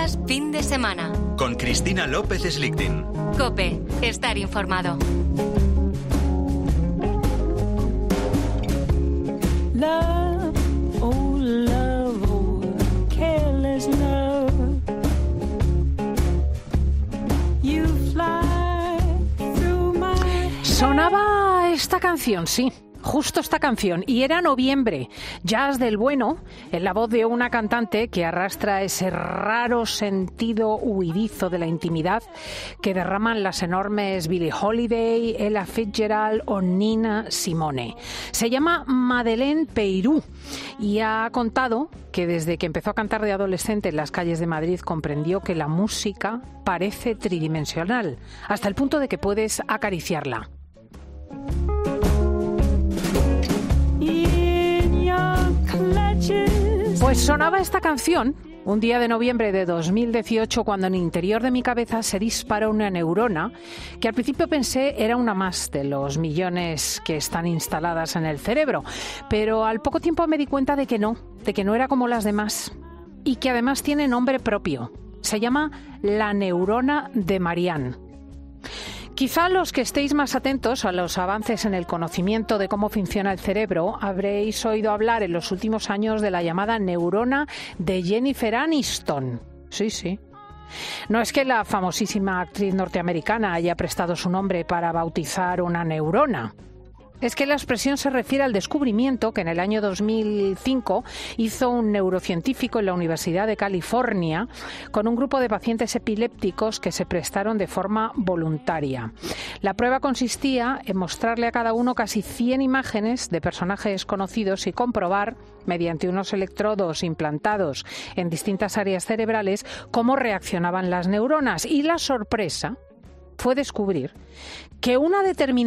Noticias fin de semana. Con Cristina López Slichting. COPE. Estar informado. Love, oh love, oh careless love. You fly through my... Sonaba esta canción, sí. Justo esta canción, y era Noviembre, jazz del bueno, en la voz de una cantante que arrastra ese raro sentido huidizo de la intimidad que derraman las enormes Billie Holiday, Ella Fitzgerald o Nina Simone. Se llama Madeleine Peyrou y ha contado que desde que empezó a cantar de adolescente en las calles de Madrid comprendió que la música parece tridimensional, hasta el punto de que puedes acariciarla. Pues sonaba esta canción un día de noviembre de 2018 cuando en el interior de mi cabeza se disparó una neurona que al principio pensé era una más de los millones que están instaladas en el cerebro, pero al poco tiempo me di cuenta de que no era como las demás y que además tiene nombre propio. Se llama la neurona de Marianne. Quizá los que estéis más atentos a los avances en el conocimiento de cómo funciona el cerebro habréis oído hablar en los últimos años de la llamada neurona de Jennifer Aniston. Sí. No es que la famosísima actriz norteamericana haya prestado su nombre para bautizar una neurona. Es que la expresión se refiere al descubrimiento que en el año 2005 hizo un neurocientífico en la Universidad de California con un grupo de pacientes epilépticos que se prestaron de forma voluntaria. La prueba consistía en mostrarle a cada uno casi 100 imágenes de personajes conocidos y comprobar, mediante unos electrodos implantados en distintas áreas cerebrales, cómo reaccionaban las neuronas. Y la sorpresa fue descubrir que una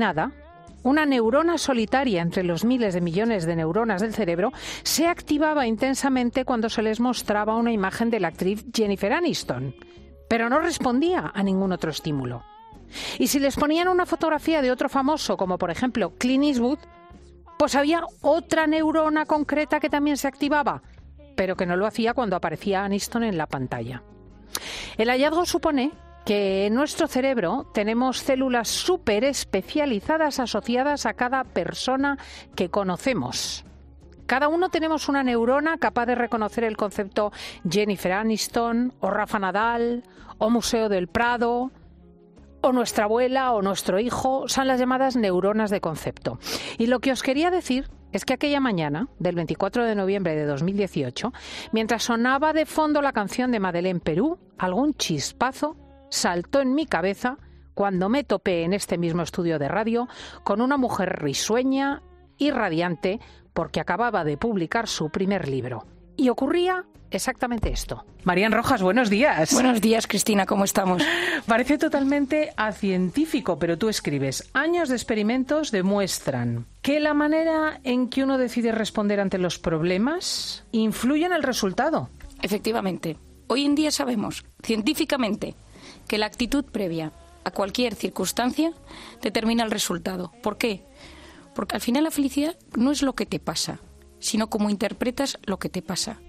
neurona solitaria entre los miles de millones de neuronas del cerebro se activaba intensamente cuando se les mostraba una imagen de la actriz Jennifer Aniston, pero no respondía a ningún otro estímulo. Y si les ponían una fotografía de otro famoso, como por ejemplo Clint Eastwood, pues había otra neurona concreta que también se activaba, pero que no lo hacía cuando aparecía Aniston en la pantalla. El hallazgo supone que en nuestro cerebro tenemos células súper especializadas asociadas a cada persona que conocemos. Cada uno tenemos una neurona capaz de reconocer el concepto Jennifer Aniston, o Rafa Nadal, o Museo del Prado, o nuestra abuela, o nuestro hijo. Son las llamadas neuronas de concepto. Y lo que os quería decir es que aquella mañana, del 24 de noviembre de 2018, mientras sonaba de fondo la canción de Madeleine Peyrou, algún chispazo saltó en mi cabeza cuando me topé en este mismo estudio de radio con una mujer risueña y radiante porque acababa de publicar su primer libro. Y ocurría exactamente esto. Marianne Rojas, buenos días. Buenos días, Cristina, ¿cómo estamos? Parece totalmente acientífico, pero tú escribes: años de experimentos demuestran que la manera en que uno decide responder ante los problemas influye en el resultado. Efectivamente. Hoy en día sabemos, científicamente, que la actitud previa a cualquier circunstancia determina el resultado. ¿Por qué? Porque al final la felicidad no es lo que te pasa, sino cómo interpretas lo que te pasa.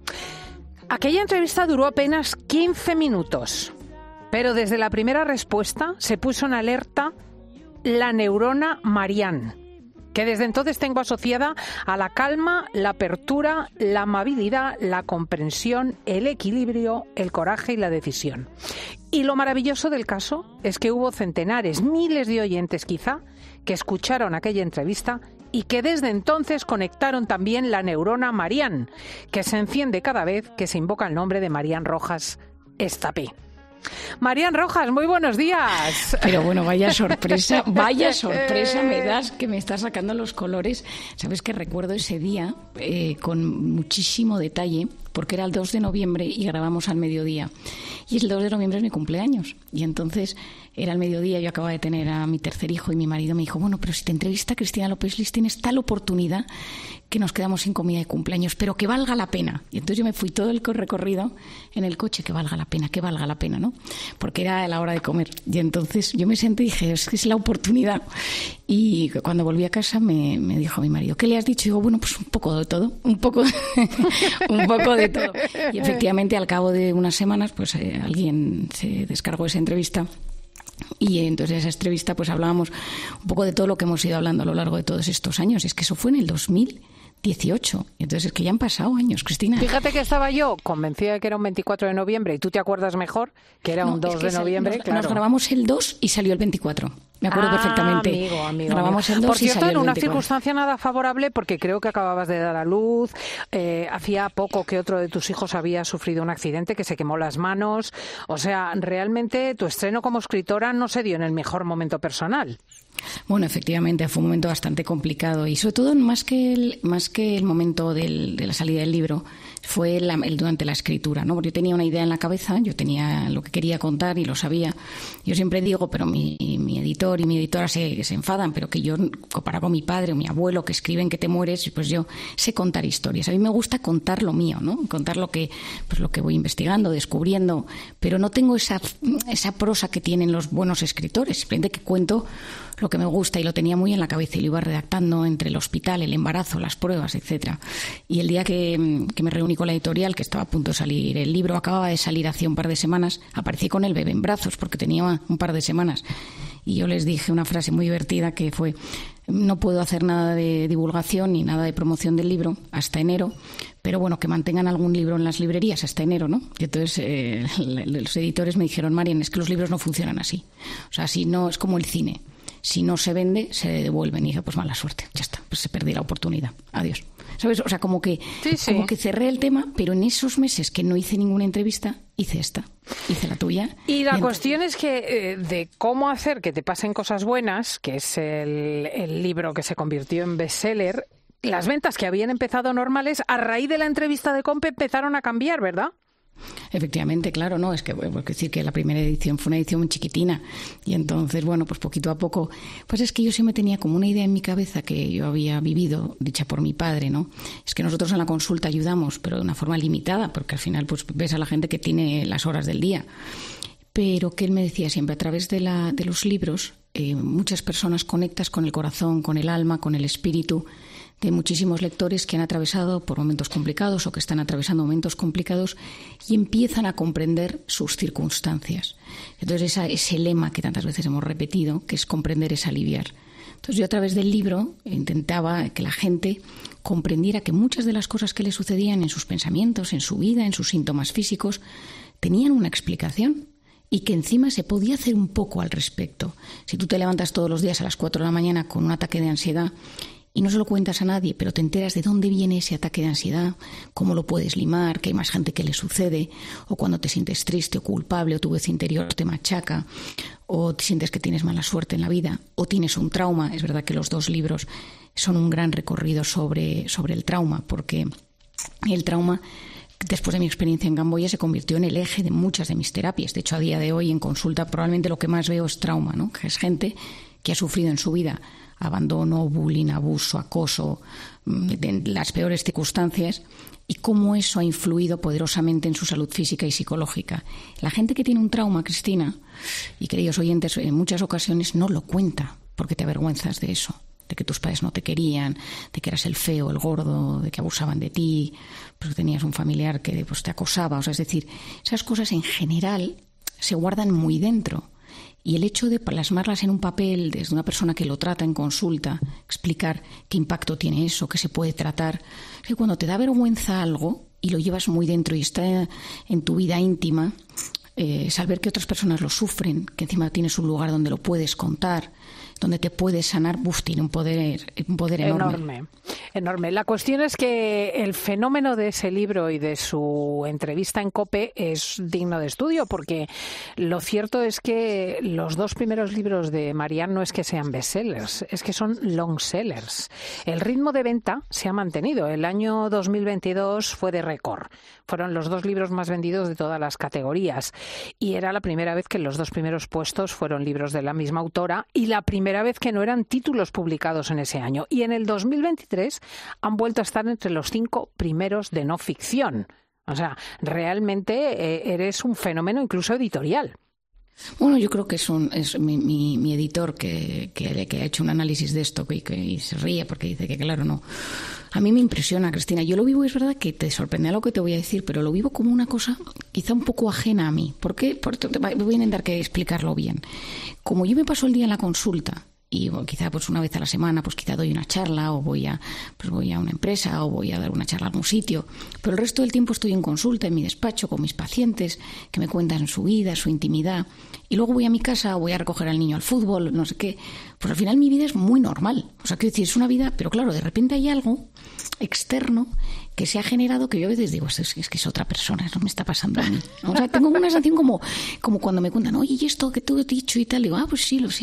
Aquella entrevista duró apenas 15 minutos, pero desde la primera respuesta se puso en alerta la neurona Marianne, que desde entonces tengo asociada a la calma, la apertura, la amabilidad, la comprensión, el equilibrio, el coraje y la decisión. Y lo maravilloso del caso es que hubo centenares, miles de oyentes quizá, que escucharon aquella entrevista y que desde entonces conectaron también la neurona Marianne, que se enciende cada vez que se invoca el nombre de Marianne Rojas Estapé. Marianne Rojas, muy buenos días. Pero bueno, vaya sorpresa me das, que me estás sacando los colores. Sabes que recuerdo ese día con muchísimo detalle, porque era el 2 de noviembre y grabamos al mediodía. Y el 2 de noviembre es mi cumpleaños. Y entonces era el mediodía, yo acababa de tener a mi tercer hijo y mi marido me dijo: bueno, pero si te entrevista Cristina López Slichting, tienes tal oportunidad que nos quedamos sin comida de cumpleaños, pero que valga la pena. Y entonces yo me fui todo el recorrido en el coche, que valga la pena, ¿no? Porque era la hora de comer. Y entonces yo me senté y dije: es que es la oportunidad. Y cuando volví a casa me dijo mi marido, ¿qué le has dicho? Y digo, bueno, pues un poco de todo, un poco de todo. Y efectivamente, al cabo de unas semanas, pues alguien se descargó esa entrevista. Y entonces en esa entrevista pues hablábamos un poco de todo lo que hemos ido hablando a lo largo de todos estos años. Es que eso fue en el 2018. Entonces es que ya han pasado años, Cristina. Fíjate que estaba yo convencida de que era un 24 de noviembre y tú te acuerdas mejor que era un 2 de noviembre. Nos grabamos el 2 y salió el 24. Me acuerdo perfectamente. Amigo. Grabamos el 2 Por y cierto, salió el 24. en una circunstancia nada favorable, porque creo que acababas de dar a luz. Hacía poco que otro de tus hijos había sufrido un accidente, que se quemó las manos. O sea, realmente tu estreno como escritora no se dio en el mejor momento personal. Bueno, efectivamente, fue un momento bastante complicado y sobre todo más que el momento de la salida del libro, fue el durante la escritura, ¿no? Porque yo tenía una idea en la cabeza, yo tenía lo que quería contar y lo sabía. Yo siempre digo, pero mi editor y mi editora se enfadan, pero que yo, comparado con mi padre o mi abuelo que escriben que te mueres, pues yo sé contar historias. A mí me gusta contar lo mío, ¿no? Contar lo que voy investigando, descubriendo, pero no tengo esa prosa que tienen los buenos escritores, simplemente que cuento lo que me gusta y lo tenía muy en la cabeza y lo iba redactando entre el hospital, el embarazo, las pruebas, etcétera. Y el día que me reuní con la editorial, que estaba a punto de salir el libro, acababa de salir hace un par de semanas, aparecí con el bebé en brazos porque tenía un par de semanas y yo les dije una frase muy divertida que fue: no puedo hacer nada de divulgación ni nada de promoción del libro hasta enero, pero bueno, que mantengan algún libro en las librerías hasta enero, ¿no? Y entonces los editores me dijeron: Marian, es que los libros no funcionan así, o sea, si no, es como el cine. Si no se vende, se devuelven. Y dije, pues mala suerte, ya está, pues se perdió la oportunidad. Adiós. ¿Sabes? O sea, como que cerré el tema, pero en esos meses que no hice ninguna entrevista, hice la tuya. Y la cuestión es que de cómo hacer que te pasen cosas buenas, que es el libro que se convirtió en bestseller, las ventas que habían empezado normales, a raíz de la entrevista de COPE empezaron a cambiar, ¿verdad? Efectivamente, claro, no, es que hay que decir que la primera edición fue una edición muy chiquitina y entonces, bueno, pues poquito a poco, pues es que yo siempre tenía como una idea en mi cabeza que yo había vivido, dicha por mi padre, ¿no? Es que nosotros en la consulta ayudamos, pero de una forma limitada, porque al final pues ves a la gente que tiene las horas del día. Pero que él me decía siempre, a través de los libros, muchas personas conectas con el corazón, con el alma, con el espíritu de muchísimos lectores que han atravesado por momentos complicados o que están atravesando momentos complicados y empiezan a comprender sus circunstancias. Entonces ese lema que tantas veces hemos repetido, que es comprender es aliviar. Entonces yo a través del libro intentaba que la gente comprendiera que muchas de las cosas que le sucedían en sus pensamientos, en su vida, en sus síntomas físicos, tenían una explicación. Y que encima se podía hacer un poco al respecto. Si tú te levantas todos los días a las 4 de la mañana con un ataque de ansiedad y no se lo cuentas a nadie, pero te enteras de dónde viene ese ataque de ansiedad, cómo lo puedes limar, que hay más gente que le sucede, o cuando te sientes triste o culpable o tu voz interior te machaca, o te sientes que tienes mala suerte en la vida, o tienes un trauma. Es verdad que los dos libros son un gran recorrido sobre el trauma, porque el trauma, después de mi experiencia en Camboya, se convirtió en el eje de muchas de mis terapias. De hecho, a día de hoy en consulta probablemente lo que más veo es trauma, ¿no? Que es gente que ha sufrido en su vida abandono, bullying, abuso, acoso, en las peores circunstancias, y cómo eso ha influido poderosamente en su salud física y psicológica. La gente que tiene un trauma, Cristina, y queridos oyentes, en muchas ocasiones no lo cuenta porque te avergüenzas de eso, de que tus padres no te querían, de que eras el feo, el gordo, de que abusaban de ti, porque tenías un familiar que pues, te acosaba. O sea, es decir, esas cosas en general se guardan muy dentro. Y el hecho de plasmarlas en un papel desde una persona que lo trata en consulta, explicar qué impacto tiene eso, qué se puede tratar, que cuando te da vergüenza algo y lo llevas muy dentro y está en tu vida íntima, saber que otras personas lo sufren, que encima tienes un lugar donde lo puedes contar, donde te puedes sanar, tiene un poder enorme. Enorme. La cuestión es que el fenómeno de ese libro y de su entrevista en COPE es digno de estudio, porque lo cierto es que los dos primeros libros de Marian no es que sean bestsellers, es que son long sellers. El ritmo de venta se ha mantenido. El año 2022 fue de récord. Fueron los dos libros más vendidos de todas las categorías. Y era la primera vez que los dos primeros puestos fueron libros de la misma autora y la primera vez que no eran títulos publicados en ese año. Y en el 2023 han vuelto a estar entre los 5 primeros de no ficción. O sea, realmente eres un fenómeno incluso editorial. Bueno, yo creo que es mi editor que ha hecho un análisis de esto y se ríe porque dice que, claro, no. A mí me impresiona, Cristina. Yo lo vivo, es verdad que te sorprenderá lo que te voy a decir, pero lo vivo como una cosa quizá un poco ajena a mí. ¿Por qué? Porque voy a intentar explicarlo bien. Como yo me paso el día en la consulta, y bueno, quizá pues una vez a la semana pues quizá doy una charla o voy a una empresa o voy a dar una charla a algún sitio, pero el resto del tiempo estoy en consulta en mi despacho con mis pacientes que me cuentan su vida, su intimidad, y luego voy a mi casa o voy a recoger al niño al fútbol, no sé qué. Pues al final mi vida es muy normal, o sea, quiero decir, es una vida, pero claro, de repente hay algo externo que se ha generado que yo a veces digo, es que es otra persona, no me está pasando a mí, ¿no? O sea, tengo una sensación como cuando me cuentan, oye, ¿y esto que tú has dicho y tal? Y digo, pues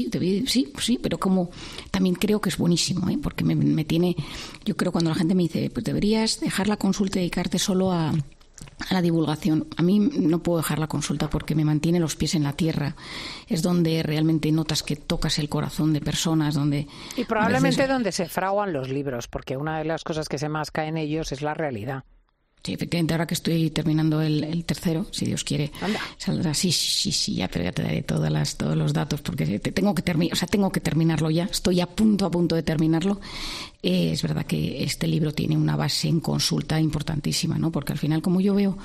sí, pero como también creo que es buenísimo, porque me tiene, yo creo cuando la gente me dice, pues deberías dejar la consulta y dedicarte solo a la divulgación. A mí no puedo dejar la consulta porque me mantiene los pies en la tierra. Es donde realmente notas que tocas el corazón de personas, y probablemente donde se fraguan los libros, porque una de las cosas que se más cae en ellos es la realidad. Sí, efectivamente, ahora que estoy terminando el tercero, si Dios quiere, saldrá. Sí, ya te daré todos los datos, porque tengo que terminarlo ya. Estoy a punto de terminarlo. Es verdad que este libro tiene una base en consulta importantísima, ¿no? Porque al final, como yo veo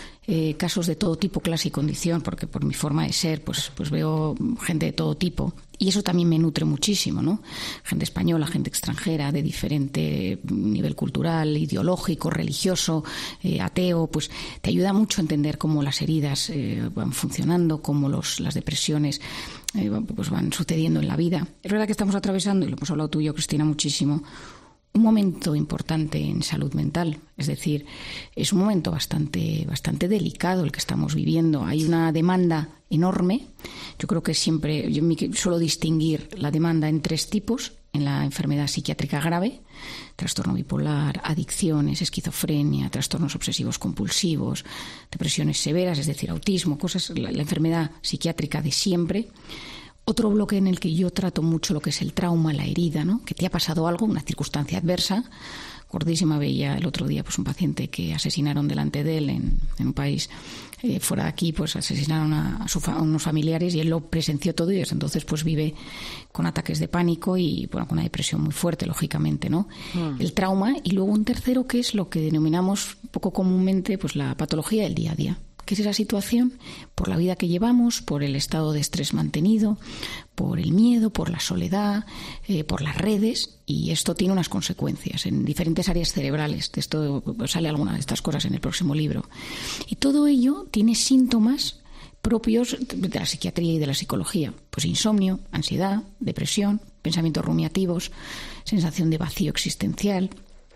casos de todo tipo, clase y condición, porque por mi forma de ser, pues veo gente de todo tipo, y eso también me nutre muchísimo, ¿no? Gente española, gente extranjera, de diferente nivel cultural, ideológico, religioso, ateo, pues te ayuda mucho a entender cómo las heridas van funcionando, cómo las depresiones pues van sucediendo en la vida. Es verdad que estamos atravesando, y lo hemos hablado tú y yo, Cristina, muchísimo, un momento importante en salud mental. Es decir, es un momento bastante delicado el que estamos viviendo. Hay una demanda enorme. Yo creo que siempre, yo suelo distinguir la demanda en 3 tipos. En la enfermedad psiquiátrica grave, trastorno bipolar, adicciones, esquizofrenia, trastornos obsesivos compulsivos, depresiones severas, es decir, autismo, la enfermedad psiquiátrica de siempre. Otro bloque en el que yo trato mucho lo que es el trauma, la herida, ¿no? Que te ha pasado algo, una circunstancia adversa. Gordísima, veía el otro día pues un paciente que asesinaron delante de él en un país fuera de aquí, pues asesinaron a unos familiares y él lo presenció todo y desde entonces pues vive con ataques de pánico y bueno, con una depresión muy fuerte, lógicamente, ¿no? El trauma, y luego un tercero que es lo que denominamos poco comúnmente pues la patología del día a día. ¿Qué es esa situación? Por la vida que llevamos, por el estado de estrés mantenido, por el miedo, por la soledad, por las redes, y esto tiene unas consecuencias en diferentes áreas cerebrales. De esto sale alguna de estas cosas en el próximo libro. Y todo ello tiene síntomas propios de la psiquiatría y de la psicología. Pues insomnio, ansiedad, depresión, pensamientos rumiativos, sensación de vacío existencial,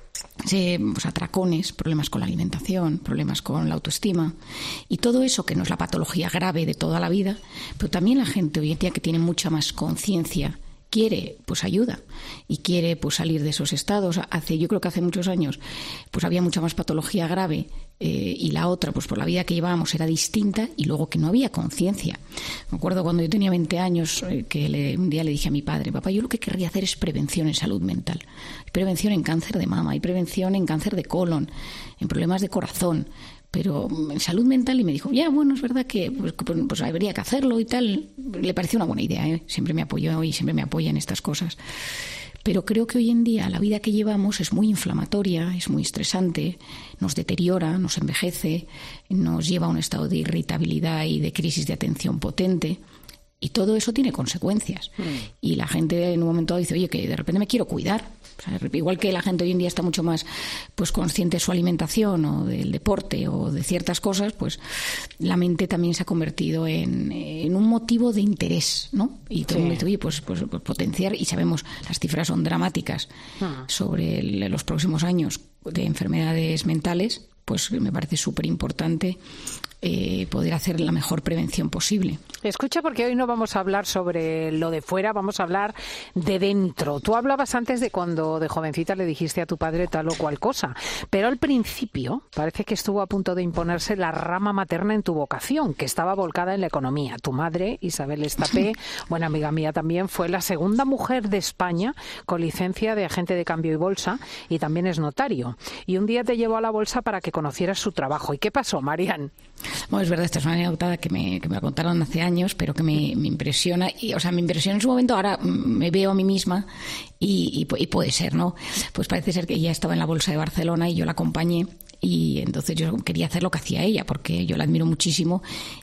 pues atracones, problemas con la alimentación, problemas con la autoestima, y todo eso que no es la patología grave de toda la vida, pero también la gente hoy en día que tiene mucha más conciencia quiere pues ayuda y quiere pues salir de esos estados. Yo creo que hace muchos años pues había mucha más patología grave y la otra pues por la vida que llevábamos era distinta, y luego que no había conciencia. Me acuerdo cuando yo tenía 20 años que un día le dije a mi padre: papá, yo lo que querría hacer es prevención en salud mental. Hay prevención en cáncer de mama, hay prevención en cáncer de colon, en problemas de corazón, pero en salud mental. Y me dijo, bueno, es verdad que pues habría que hacerlo y tal. Le pareció una buena idea, siempre me apoyó y siempre me apoya en estas cosas. Pero creo que hoy en día la vida que llevamos es muy inflamatoria, es muy estresante, nos deteriora, nos envejece, nos lleva a un estado de irritabilidad y de crisis de atención potente. Y todo eso tiene consecuencias. Y la gente en un momento dice, oye, que de repente me quiero cuidar. O sea, igual que la gente hoy en día está mucho más pues consciente de su alimentación o del deporte o de ciertas cosas, pues la mente también se ha convertido en un motivo de interés, ¿no? Y todo el mundo dice, oye, pues potenciar, y sabemos, las cifras son dramáticas sobre los próximos años de enfermedades mentales, pues me parece súper importante poder hacer la mejor prevención posible. Escucha, porque hoy no vamos a hablar sobre lo de fuera, vamos a hablar de dentro. Tú hablabas antes de cuando de jovencita le dijiste a tu padre tal o cual cosa, pero al principio parece que estuvo a punto de imponerse la rama materna en tu vocación, que estaba volcada en la economía. Tu madre, Isabel Estapé, buena amiga mía también, fue la segunda mujer de España con licencia de agente de cambio y bolsa, y también es notario. Y un día te llevó a la bolsa para que conocieras su trabajo. ¿Y qué pasó, Marian? Bueno, es verdad, esta es una anécdota que me contaron hace años, pero que me impresiona. Me impresiona en su momento. Ahora me veo a mí misma y puede ser, ¿no? Pues parece ser que ella estaba en la Bolsa de Barcelona y yo la acompañé. Y entonces yo quería hacer lo que hacía ella, porque yo la admiro muchísimo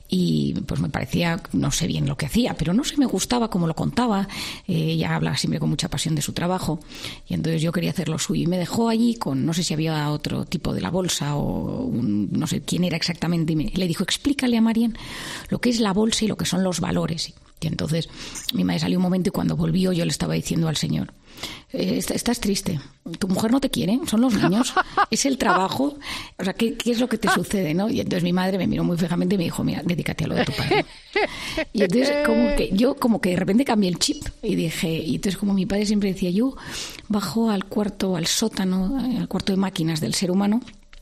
y pues me parecía, no sé bien lo que hacía, pero no sé, me gustaba cómo lo contaba. Ella habla siempre con mucha pasión de su trabajo y entonces yo quería hacer lo suyo. Y me dejó allí con, no sé si había otro tipo de la bolsa o no sé quién era exactamente, y le dijo, explícale a Marian lo que es la bolsa y lo que son los valores. Y entonces mi madre salió un momento y cuando volvió yo le estaba diciendo al señor, estás triste, tu mujer no te quiere, son los niños, es el trabajo, o sea, ¿qué es lo que te sucede, ¿no? Y entonces mi madre me miró muy fijamente y me dijo, mira, dedícate a lo de tu padre. Y entonces como que de repente cambié el chip y dije, y entonces como mi padre siempre decía, yo bajo al cuarto, al sótano, al cuarto de máquinas del ser humano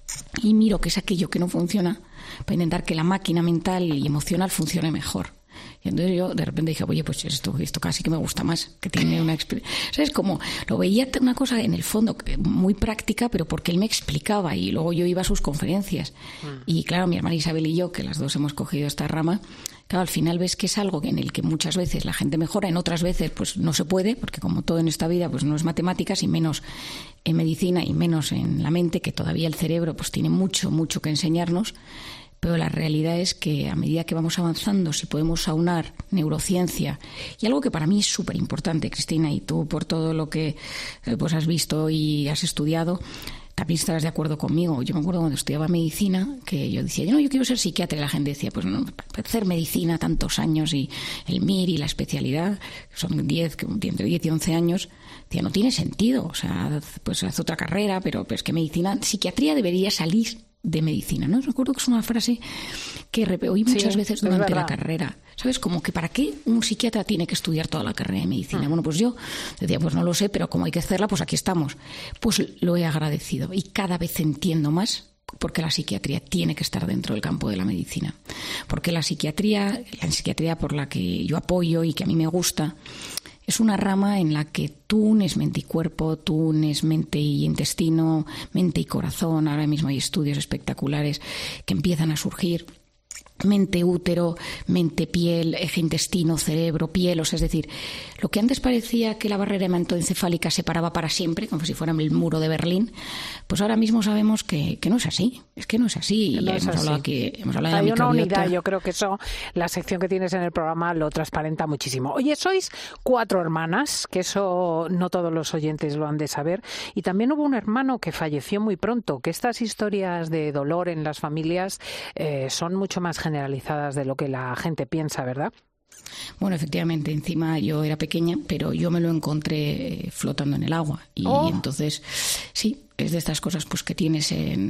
y miro qué es aquello que no funciona para intentar que la máquina mental y emocional funcione mejor. Y entonces yo de repente dije, oye, pues esto casi que me gusta más, que tiene una experiencia. ¿Sabes? Como lo veía una cosa en el fondo muy práctica, pero porque él me explicaba y luego yo iba a sus conferencias. Y claro, mi hermana Isabel y yo, que las dos hemos cogido esta rama, claro, al final ves que es algo en el que muchas veces la gente mejora, en otras veces pues no se puede, porque como todo en esta vida pues no es matemáticas y menos en medicina y menos en la mente, que todavía el cerebro pues tiene mucho que enseñarnos. Pero la realidad es que a medida que vamos avanzando, si podemos aunar neurociencia y algo que para mí es súper importante, Cristina, y tú por todo lo que pues has visto y has estudiado, también estarás de acuerdo conmigo. Yo me acuerdo cuando estudiaba medicina que yo decía, no, yo quiero ser psiquiatra, y la gente decía, pues no, para hacer medicina tantos años y el MIR y la especialidad, son entre 10 y 11 años, decía, no tiene sentido, o sea, pues haz otra carrera, pero es que medicina, psiquiatría debería salir de medicina, ¿no? Recuerdo que es una frase que oí muchas veces durante la carrera. ¿Sabes? Como que ¿para qué un psiquiatra tiene que estudiar toda la carrera de medicina? Bueno, pues yo decía, pues no lo sé, pero como hay que hacerla, pues aquí estamos. Pues lo he agradecido y cada vez entiendo más porque la psiquiatría tiene que estar dentro del campo de la medicina. Porque la psiquiatría por la que yo apoyo y que a mí me gusta, es una rama en la que tú unes mente y cuerpo, tú unes mente y intestino, mente y corazón. Ahora mismo hay estudios espectaculares que empiezan a surgir. Mente, útero, mente, piel, eje intestino, cerebro, piel. O sea, es decir, lo que antes parecía que la barrera hematoencefálica separaba para siempre, como si fuera el muro de Berlín, pues ahora mismo sabemos que no es así. Es que no es así. No es así. Hemos hablado de la microbiota. Hay una unidad, yo creo que eso, la sección que tienes en el programa lo transparenta muchísimo. Oye, sois 4 hermanas, que eso no todos los oyentes lo han de saber, y también hubo un hermano que falleció muy pronto, que estas historias de dolor en las familias son mucho más generalizadas de lo que la gente piensa, ¿verdad? Bueno, efectivamente, encima yo era pequeña, pero yo me lo encontré flotando en el agua. Y entonces, sí, es de estas cosas pues que tienes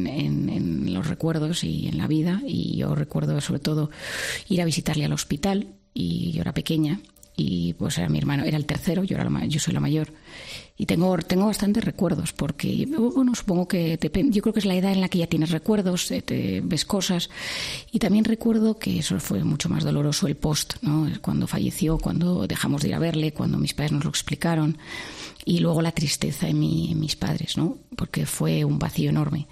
en los recuerdos y en la vida. Y yo recuerdo sobre todo ir a visitarle al hospital, y yo era pequeña. Y pues era mi hermano, era el tercero, yo soy la mayor. Y tengo bastantes recuerdos, porque, bueno, supongo que yo creo que es la edad en la que ya tienes recuerdos, te ves cosas. Y también recuerdo que eso fue mucho más doloroso el post, ¿no? Cuando falleció, cuando dejamos de ir a verle, cuando mis padres nos lo explicaron. Y luego la tristeza en mis padres, ¿no? Porque fue un vacío enorme.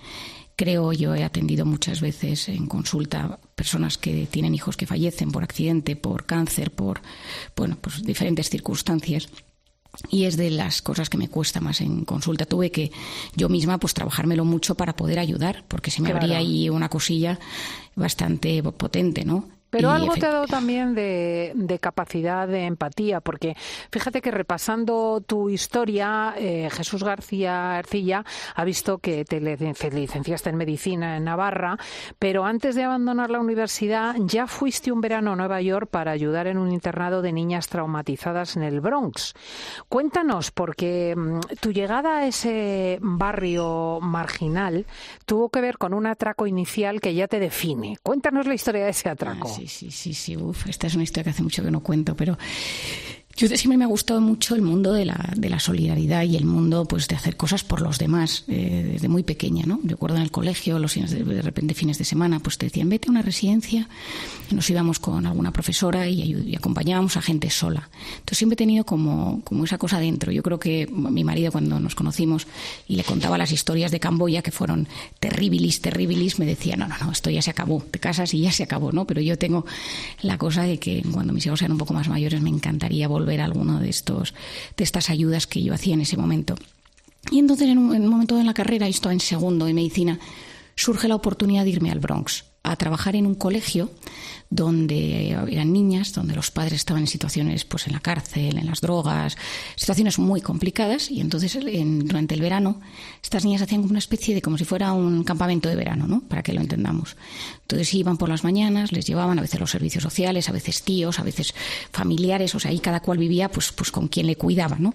Yo he atendido muchas veces en consulta personas que tienen hijos que fallecen por accidente, por cáncer, por pues diferentes circunstancias. Y es de las cosas que me cuesta más en consulta. Tuve que yo misma pues trabajármelo mucho para poder ayudar, porque se me abría ahí una cosilla bastante potente, ¿no? Pero algo te ha dado también de capacidad de empatía, porque fíjate que repasando tu historia, Jesús García Ercilla ha visto que te licenciaste en medicina en Navarra, pero antes de abandonar la universidad ya fuiste un verano a Nueva York para ayudar en un internado de niñas traumatizadas en el Bronx. Cuéntanos, porque tu llegada a ese barrio marginal tuvo que ver con un atraco inicial que ya te define. Cuéntanos la historia de ese atraco. Sí. Uf, esta es una historia que hace mucho que no cuento, pero Yo siempre me ha gustado mucho el mundo de la solidaridad y el mundo pues de hacer cosas por los demás, desde muy pequeña, ¿no? Recuerdo en el colegio, de repente fines de semana, pues te decían, vete a una residencia, y nos íbamos con alguna profesora y acompañábamos a gente sola. Entonces siempre he tenido como esa cosa dentro. Yo creo que mi marido, cuando nos conocimos y le contaba las historias de Camboya, que fueron terribilis, me decía, no, esto ya se acabó, te casas y ya se acabó, ¿no? Pero yo tengo la cosa de que cuando mis hijos sean un poco más mayores me encantaría volver a alguno de estas ayudas que yo hacía en ese momento. Y entonces en un momento de la carrera, yo estaba en segundo de medicina, surge la oportunidad de irme al Bronx a trabajar en un colegio donde eran niñas, donde los padres estaban en situaciones, pues en la cárcel, en las drogas, situaciones muy complicadas, y entonces durante el verano estas niñas hacían una especie de, como si fuera un campamento de verano, ¿no? Para que lo entendamos. Entonces iban por las mañanas, les llevaban a veces los servicios sociales, a veces tíos, a veces familiares, o sea, ahí cada cual vivía pues con quien le cuidaba, ¿no?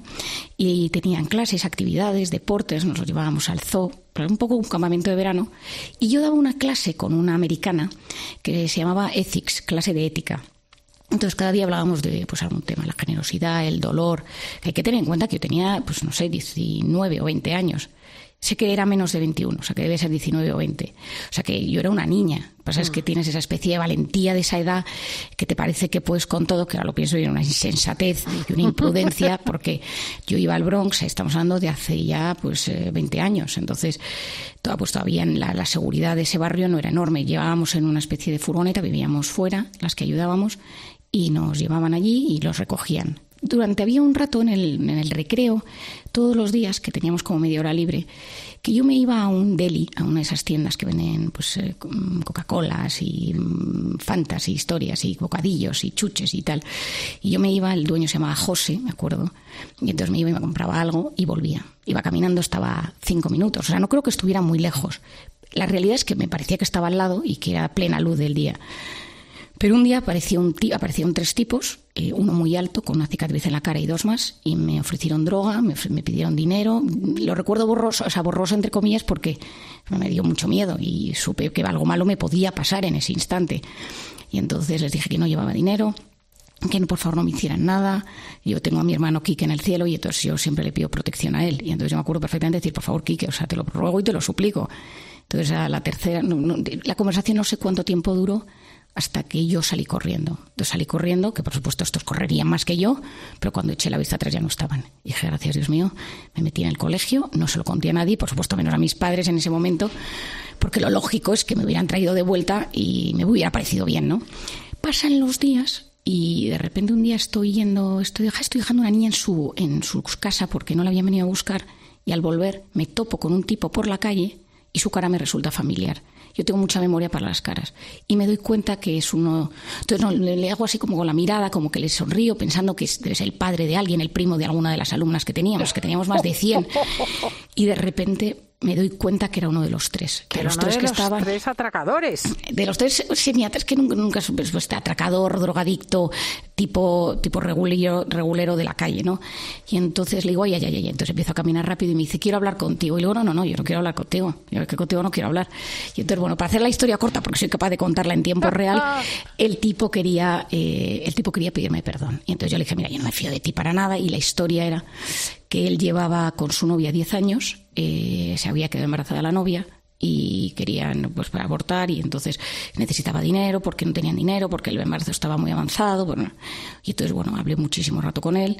Y tenían clases, actividades, deportes, nos los llevábamos al zoo, pero un poco un campamento de verano, y yo daba una clase con una americana que se llamaba Ethics, clase de ética. Entonces cada día hablábamos de pues algún tema, la generosidad, el dolor. Hay que tener en cuenta que yo tenía, pues no sé, 19 o 20 años. Sé que era menos de 21, o sea que debe ser 19 o 20. O sea que yo era una niña. Lo que pasa es que tienes esa especie de valentía de esa edad que te parece que puedes con todo, que ahora lo pienso, y era una insensatez y una imprudencia, porque yo iba al Bronx, estamos hablando de hace ya pues 20 años. Entonces todavía la seguridad de ese barrio no era enorme. Llevábamos en una especie de furgoneta, vivíamos fuera, las que ayudábamos, y nos llevaban allí y los recogían. Había un rato en el recreo, todos los días que teníamos como media hora libre, que yo me iba a un deli, a una de esas tiendas que venden pues Coca-Colas y Fantas y historias y bocadillos y chuches y tal. Y yo me iba, el dueño se llamaba José, me acuerdo, y entonces me iba y me compraba algo y volvía. Iba caminando, estaba 5 minutos, o sea, no creo que estuviera muy lejos. La realidad es que me parecía que estaba al lado y que era plena luz del día. Pero un día aparecieron 3 tipos, uno muy alto, con una cicatriz en la cara y 2 más, y me ofrecieron droga, me pidieron dinero. Lo recuerdo borroso, o sea, borroso entre comillas, porque me dio mucho miedo y supe que algo malo me podía pasar en ese instante. Y entonces les dije que no llevaba dinero, que por favor no me hicieran nada. Yo tengo a mi hermano Quique en el cielo y entonces yo siempre le pido protección a él. Y entonces yo me acuerdo perfectamente de decir, por favor, Quique, o sea, te lo ruego y te lo suplico. Entonces a la tercera, la conversación no sé cuánto tiempo duró, hasta que yo salí corriendo. Entonces salí corriendo, que por supuesto estos correrían más que yo, pero cuando eché la vista atrás ya no estaban. Y dije, gracias Dios mío, me metí en el colegio, no se lo conté a nadie, por supuesto menos a mis padres en ese momento, porque lo lógico es que me hubieran traído de vuelta y me hubiera parecido bien, ¿no? Pasan los días y de repente un día estoy dejando a una niña en su casa porque no la habían venido a buscar, y al volver me topo con un tipo por la calle y su cara me resulta familiar. Yo tengo mucha memoria para las caras y me doy cuenta que es uno. Entonces le hago así como con la mirada, como que le sonrío pensando que debe ser el padre de alguien, el primo de alguna de las alumnas que teníamos más de 100, y de repente me doy cuenta que era uno de los 3. Que los 3 que estaban. 3 atracadores. De los 3 semiatres que nunca pues, atracador, drogadicto, tipo regulero de la calle, ¿no? Y entonces le digo, ay. Entonces empiezo a caminar rápido y me dice, quiero hablar contigo. Y le digo, no, yo no quiero hablar contigo. Yo que contigo no quiero hablar. Y entonces, bueno, para hacer la historia corta, porque soy capaz de contarla en tiempo real, el tipo quería pedirme perdón. Y entonces yo le dije, mira, yo no me fío de ti para nada. Y la historia era que él llevaba con su novia 10 años, se había quedado embarazada la novia y querían pues para abortar, y entonces necesitaba dinero porque no tenían dinero, porque el embarazo estaba muy avanzado, bueno, y entonces hablé muchísimo rato con él.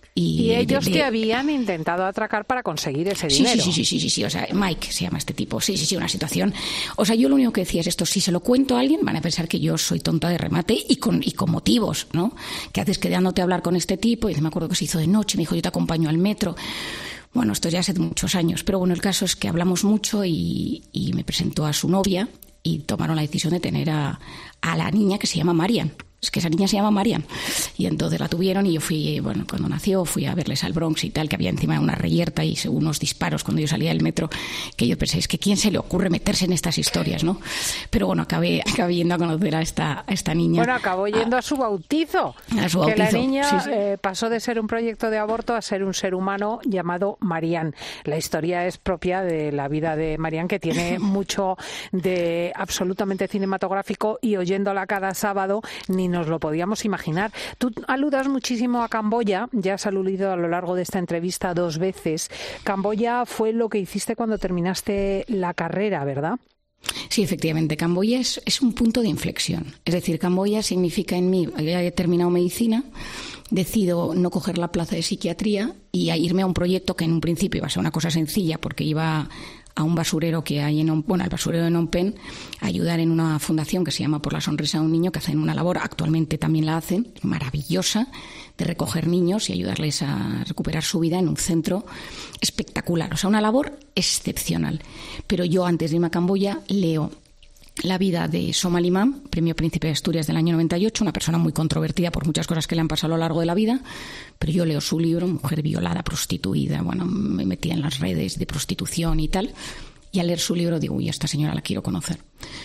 Y ellos te habían intentado atracar para conseguir ese dinero. Sí, o sea, Mike se llama este tipo. Sí, una situación. O sea, yo lo único que decía es esto: si se lo cuento a alguien, van a pensar que yo soy tonta de remate y con motivos, ¿no? ¿Qué haces quedándote a hablar con este tipo? Y me acuerdo que se hizo de noche, me dijo, yo te acompaño al metro. Bueno, esto ya hace muchos años, pero bueno, el caso es que hablamos mucho y me presentó a su novia y tomaron la decisión de tener a la niña, que se llama Marian. Es que esa niña se llama Marian. Y entonces la tuvieron y yo fui, cuando nació, fui a verles al Bronx y tal, que había encima una reyerta y unos disparos cuando yo salía del metro, que yo pensé, es que ¿quién se le ocurre meterse en estas historias, no? Pero bueno, acabé yendo a conocer a esta niña. Bueno, acabó yendo a su bautizo. A su bautizo. Que la niña pasó de ser un proyecto de aborto a ser un ser humano llamado Marian. La historia es propia de la vida de Marian, que tiene mucho de absolutamente cinematográfico, y oyéndola cada sábado ni nos lo podíamos imaginar. Tú aludas muchísimo a Camboya, ya has aludido a lo largo de esta entrevista 2 veces. Camboya fue lo que hiciste cuando terminaste la carrera, ¿verdad? Sí, efectivamente. Camboya es un punto de inflexión. Es decir, Camboya significa en mí, ya he terminado medicina, decido no coger la plaza de psiquiatría y a irme a un proyecto que en un principio iba a ser una cosa sencilla porque iba a un basurero que hay al basurero de Phnom Penh, a ayudar en una fundación que se llama Por la Sonrisa de un Niño, que hacen una labor, actualmente también la hacen, maravillosa, de recoger niños y ayudarles a recuperar su vida en un centro espectacular. O sea, una labor excepcional. Pero yo, antes de irme a Camboya, leo la vida de Somal Imam, Premio Príncipe de Asturias del año 98, una persona muy controvertida por muchas cosas que le han pasado a lo largo de la vida, pero yo leo su libro, mujer violada, prostituida, me metía en las redes de prostitución y tal, y al leer su libro digo, uy, esta señora la quiero conocer.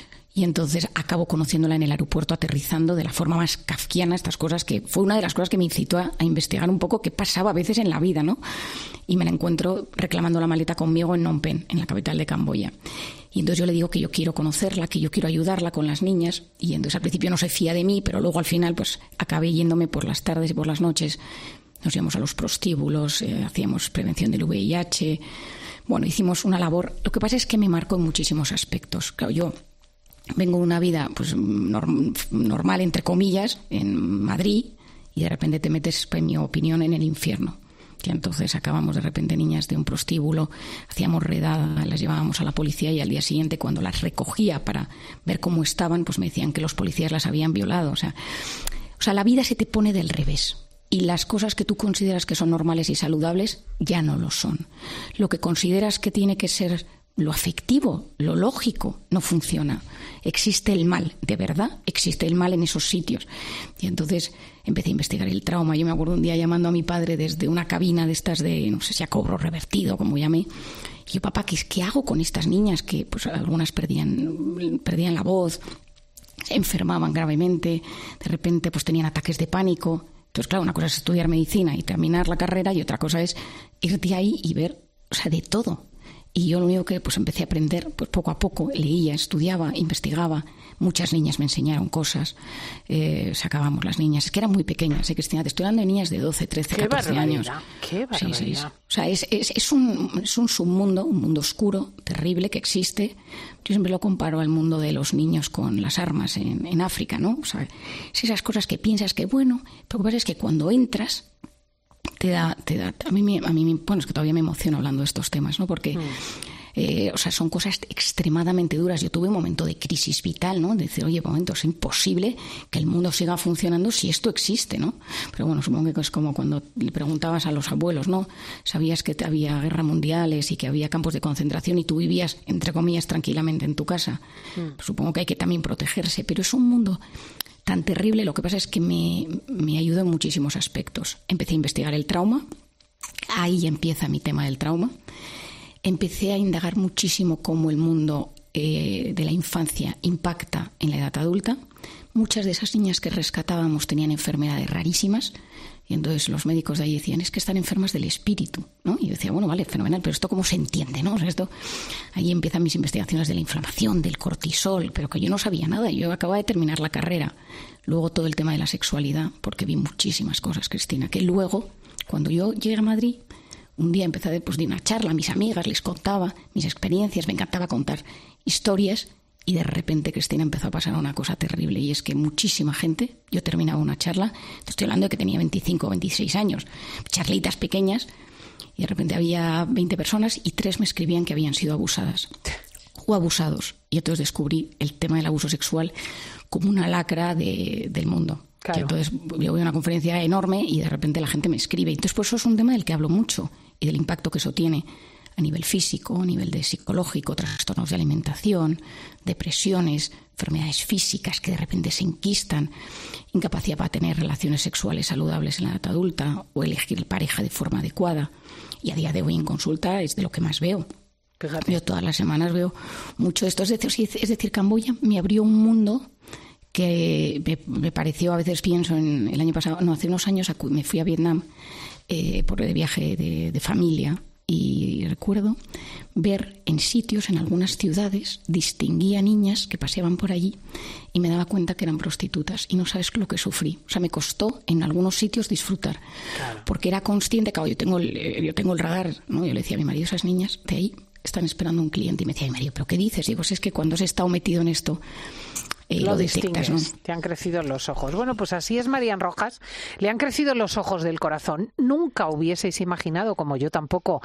Y entonces acabo conociéndola en el aeropuerto, aterrizando de la forma más kafkiana, estas cosas que fue una de las cosas que me incitó a investigar un poco qué pasaba a veces en la vida, ¿no? Y me la encuentro reclamando la maleta conmigo en Phnom Penh, en la capital de Camboya. Y entonces yo le digo que yo quiero conocerla, que yo quiero ayudarla con las niñas. Y entonces al principio no se fía de mí, pero luego al final pues acabé yéndome por las tardes y por las noches. Nos íbamos a los prostíbulos, hacíamos prevención del VIH. Bueno, hicimos una labor. Lo que pasa es que me marcó en muchísimos aspectos. Claro, yo vengo de una vida pues normal, entre comillas, en Madrid, y de repente te metes, en mi opinión, en el infierno. Que entonces acabamos de repente niñas de un prostíbulo, hacíamos redada, las llevábamos a la policía y al día siguiente, cuando las recogía para ver cómo estaban, pues me decían que los policías las habían violado. O sea, la vida se te pone del revés. Y las cosas que tú consideras que son normales y saludables ya no lo son. Lo que consideras que tiene que ser lo afectivo, lo lógico, no funciona. Existe el mal, de verdad, existe el mal en esos sitios. Y entonces empecé a investigar el trauma. Yo me acuerdo un día llamando a mi padre desde una cabina de estas de, no sé si a cobro revertido, como llamé. Y yo, papá, ¿qué hago con estas niñas que pues algunas perdían la voz, se enfermaban gravemente, de repente pues tenían ataques de pánico? Entonces, claro, una cosa es estudiar medicina y terminar la carrera y otra cosa es irte ahí y ver, de todo. Y yo lo único que pues empecé a aprender, pues poco a poco, leía, estudiaba, investigaba. Muchas niñas me enseñaron cosas. Sacábamos las niñas. Es que eran muy pequeñas, Cristina. Te estoy hablando de niñas de 12, 13, 14 años. ¡Qué barbaridad! Sí. O sea, es un submundo, un mundo oscuro, terrible, que existe. Yo siempre lo comparo al mundo de los niños con las armas en África, ¿no? O sea, es esas cosas que piensas que, bueno, pero lo que pasa es que cuando entras te da a mí bueno, es que todavía me emociono hablando de estos temas, ¿no? Porque son cosas extremadamente duras. Yo tuve un momento de crisis vital, ¿no? De decir, oye, momento, es imposible que el mundo siga funcionando si esto existe, ¿no? Pero bueno, supongo que es como cuando le preguntabas a los abuelos, ¿no? Sabías que había guerras mundiales y que había campos de concentración y tú vivías, entre comillas, tranquilamente en tu casa. Supongo que hay que también protegerse, pero es un mundo tan terrible. Lo que pasa es que me ayudó en muchísimos aspectos. Empecé a investigar el trauma. Ahí empieza mi tema del trauma. Empecé a indagar muchísimo cómo el mundo de la infancia impacta en la edad adulta. Muchas de esas niñas que rescatábamos tenían enfermedades rarísimas y entonces los médicos de ahí decían, es que están enfermas del espíritu, ¿no? Y yo decía, bueno, vale, fenomenal, pero ¿esto cómo se entiende, no? O sea, ahí empiezan mis investigaciones de la inflamación, del cortisol, pero que yo no sabía nada. Yo acababa de terminar la carrera. Luego todo el tema de la sexualidad, porque vi muchísimas cosas, Cristina, que luego, cuando yo llegué a Madrid, un día empecé de una charla a mis amigas, les contaba mis experiencias, me encantaba contar historias y de repente, Cristina, empezó a pasar una cosa terrible y es que muchísima gente, yo terminaba una charla, te estoy hablando de que tenía 25 o 26 años, charlitas pequeñas y de repente había 20 personas y 3 me escribían que habían sido abusadas o abusados y entonces descubrí el tema del abuso sexual como una lacra del mundo. Claro. Entonces yo voy a una conferencia enorme y de repente la gente me escribe. Entonces, pues eso es un tema del que hablo mucho y del impacto que eso tiene a nivel físico, a nivel de psicológico, trastornos de alimentación, depresiones, enfermedades físicas que de repente se enquistan, incapacidad para tener relaciones sexuales saludables en la edad adulta o elegir pareja de forma adecuada. Y a día de hoy en consulta es de lo que más veo. Fíjate. Yo todas las semanas veo mucho esto. Es decir, Camboya me abrió un mundo que me pareció, a veces pienso en el año pasado, hace unos años me fui a Vietnam por el viaje de familia y recuerdo ver en sitios, en algunas ciudades, distinguía niñas que paseaban por allí y me daba cuenta que eran prostitutas. Y no sabes lo que sufrí. O sea, me costó en algunos sitios disfrutar. Claro. Porque era consciente, claro, yo tengo el radar, ¿no? Yo le decía a mi marido, esas niñas de ahí están esperando un cliente. Y me decía, ay, Mario, ¿pero qué dices? Digo, si es que cuando has estado metido en esto, lo detectas, ¿no? Te han crecido los ojos. Bueno, pues así es Marían Rojas. Le han crecido los ojos del corazón. Nunca hubieseis imaginado, como yo tampoco,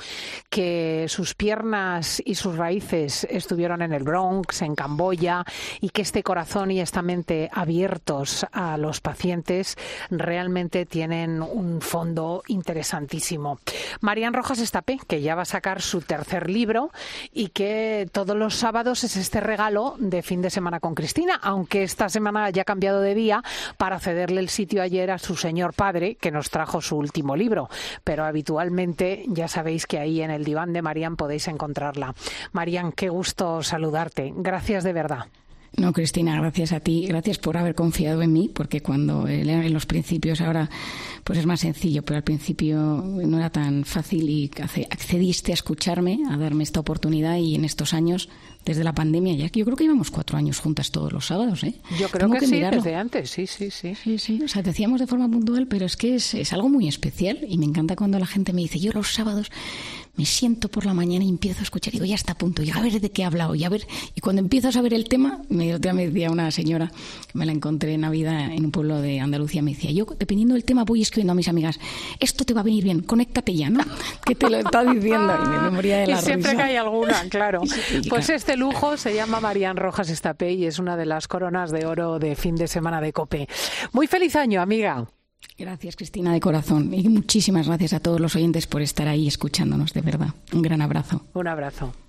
que sus piernas y sus raíces estuvieron en el Bronx, en Camboya, y que este corazón y esta mente abiertos a los pacientes realmente tienen un fondo interesantísimo. Marían Rojas Estapé, que ya va a sacar su tercer libro y que todos los sábados es este regalo de fin de semana con Cristina, aunque esta semana haya cambiado de día para cederle el sitio ayer a su señor padre, que nos trajo su último libro. Pero habitualmente ya sabéis que ahí en el diván de Marían podéis encontrarla. Marían, qué gusto saludarte. Gracias de verdad. No, Cristina, gracias a ti. Gracias por haber confiado en mí, porque cuando en los principios ahora pues es más sencillo, pero al principio no era tan fácil y accediste a escucharme, a darme esta oportunidad y en estos años, desde la pandemia, ya que yo creo que llevamos 4 años juntas todos los sábados, ¿eh? Yo creo que sí, mirarlo. Desde antes, sí. Sí, o sea, te decíamos de forma puntual, pero es que es algo muy especial y me encanta cuando la gente me dice, yo los sábados me siento por la mañana y empiezo a escuchar, digo, ya está a punto, y a ver de qué he hablado, y cuando empiezo a saber el tema, me decía una señora, que me la encontré en Navidad en un pueblo de Andalucía, me decía, yo dependiendo del tema voy escribiendo a mis amigas, esto te va a venir bien, conéctate ya, ¿no? Que te lo está diciendo, y me moría de la risa. Siempre que hay alguna, claro. Pues este lujo se llama Marían Rojas Estapé y es una de las coronas de oro de fin de semana de COPE. Muy feliz año, amiga. Gracias, Cristina, de corazón. Y muchísimas gracias a todos los oyentes por estar ahí escuchándonos, de verdad. Un gran abrazo. Un abrazo.